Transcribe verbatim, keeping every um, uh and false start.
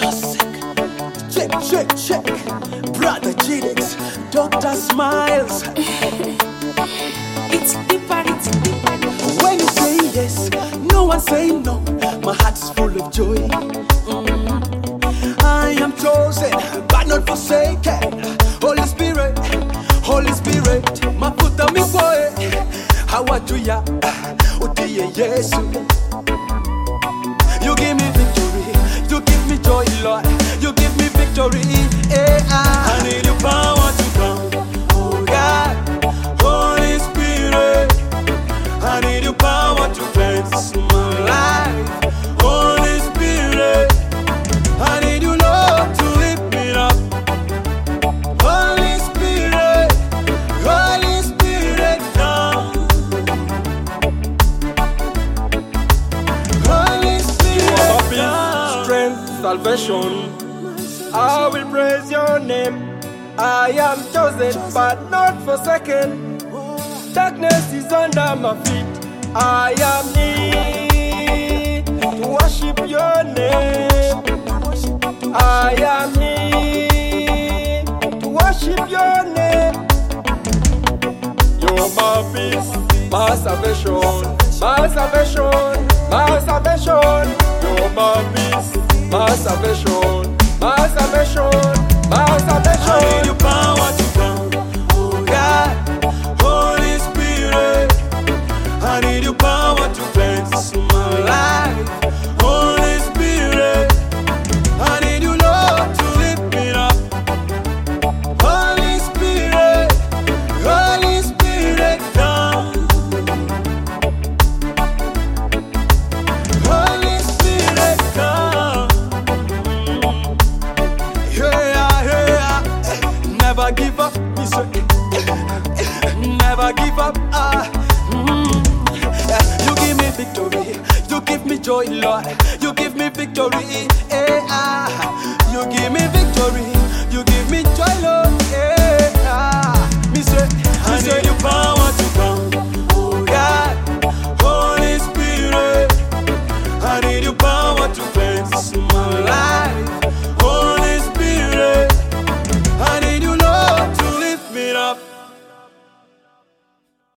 Check, check, check. Brother G-Dex, Doctor Smiles. It's deeper, it's deeper. When you say yes, no one say no. My heart's full of joy. Mm. I am chosen, but not forsaken. Holy Spirit, Holy Spirit, mafuta mipoe. Hawatuya, utiye Yesu. You give me victory, you give me joy, Lord. You give me victory. Eh, ah. I need your power to come. Oh God, Holy Spirit, I need your power to cleanse my life. Holy Spirit, I need you, Lord, to lift me up. Holy Spirit, Holy Spirit, come. Holy Spirit, come. Strength, salvation, I will praise your name. I am chosen but not forsaken. Darkness is under my feet. I am here to worship your name. I am here to worship your name. You're my peace, my salvation, my salvation, my salvation. You're my peace, my salvation, my salvation, my salvation. I need your power to come. Oh God, Holy Spirit, I need your power to cleanse my life. Holy Spirit, I need you, Lord, to lift me up. Holy Spirit, Holy Spirit, come. Holy Spirit, come. Yeah, yeah. Never give up, me say. Never give up. Ah. Mm. Yeah. You give me victory, you give me joy, Lord. You give me victory. Eh, ah. You give me victory, you give me joy, Lord. Eh, ah. Me say, I need your power.